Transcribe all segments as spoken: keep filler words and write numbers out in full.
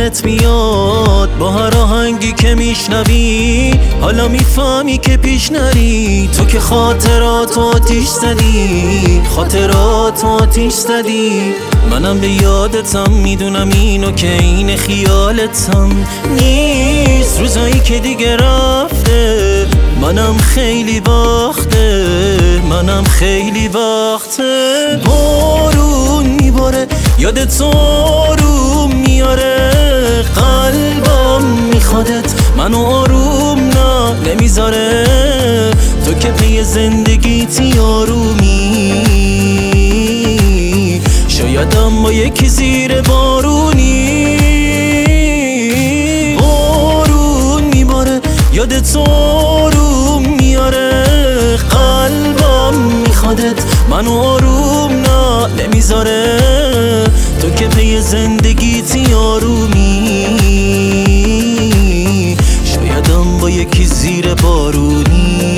یادت میاد با هر آهنگی که میشنوی، حالا میفهمی که پیش نری. تو که خاطرات آتیش زدی، خاطرات آتیش زدی. منم به یادتم، میدونم اینو که این خیالتم نیست. روزایی که دیگه رفته، منم خیلی وقته، منم خیلی وقته. بارون میباره یادت آروم میاره، قلبم میخوادت منو آروم نه نمیذاره. تو که پی زندگیتی آرومی، شایدم با یکی زیر بارونی. بارون میباره یادت آروم میاره، قلبم میخوادت منو آروم نه نمیذاره. تو که پی زندگیتی آرومی، شایدم با یکی زیر بارونی.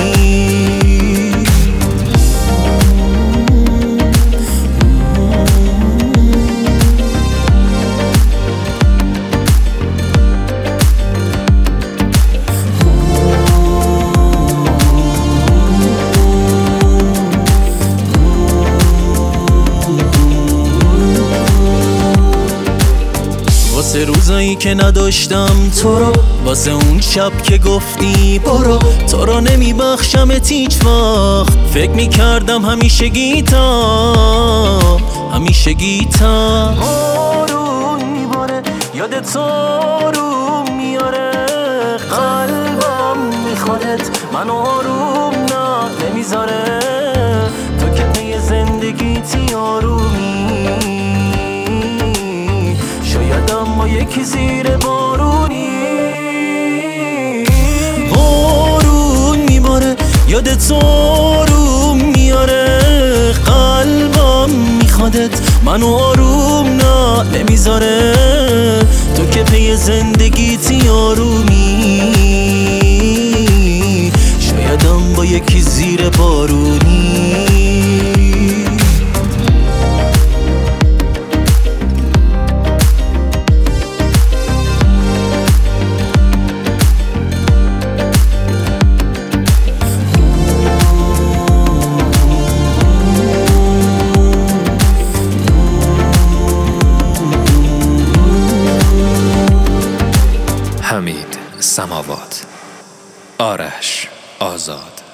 واسه روزایی که نداشتم تو رو، واسه اون شب که گفتی برو، تو رو نمیبخشمت هیچ وقت. فکر میکردم همیشه گیتم، همیشه گیتم. آروم میباره یادت آروم میاره، قلبم میخوادت منو آروم نه نمیذاره. تو که پی زندگیتی آرومی، شایدم با یکی زیر بارونی. بارون میباره یادت آروم میاره، قلبم میخوادت منو آروم نه نمیذاره. تو که پی زندگیتی آرومی، شایدم با یکی زیر بارونی. حمید سماوات، آرش آزاد.